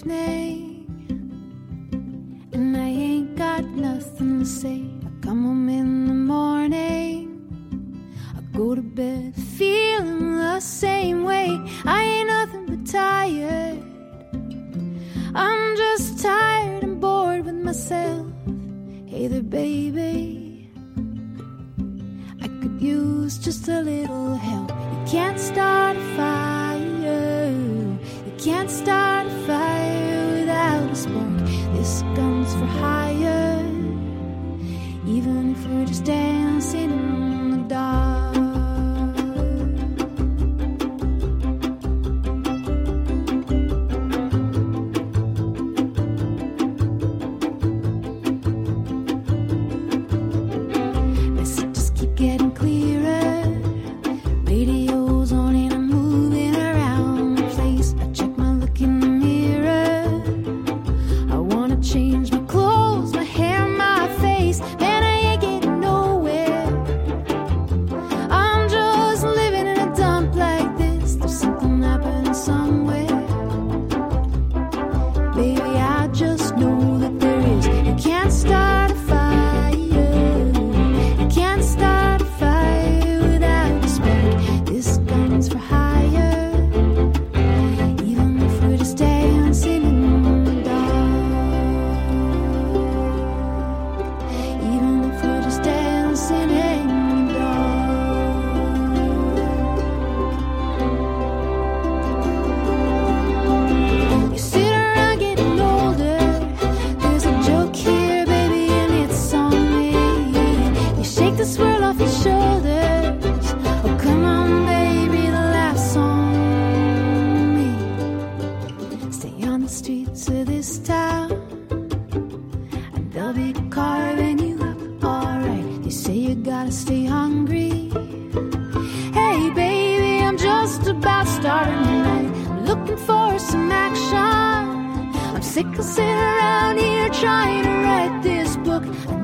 evening, and I ain't got nothing to say. I come home in the morning, I go to bed feeling the same way. I ain't nothing but tired. I'm just tired and bored with myself. Hey there, baby, I could use just a little help. You can't start a fire, you can't start a fire without a spark. This gun's for hire, even if we're just dancing in the dark. Messages keep getting clearer, radio's on and I'm moving around the place. I check my look in the mirror, I wanna change my clothes, my hair, my face. Man, I ain't getting nowhere. I'm just living in a dump like this. There's something happening somewhere. Baby, I just know that there is. You can't start a fire, you can't start a fire without a spark. This gun's for hire, even if we're just dancing in the dark. Even if we're just dancing in the dark. You sit around getting older. There's a joke here, baby, and it's on me. You shake the swirl off your shoulders. Oh, come on, baby, the laugh's on me. Stay on the streets of this town, and they'll be carving you up, alright. They say you gotta stay hungry. Hey, baby, I'm just about starting the night. I'm looking for some action. I'm sick of sitting around here trying to write this book. I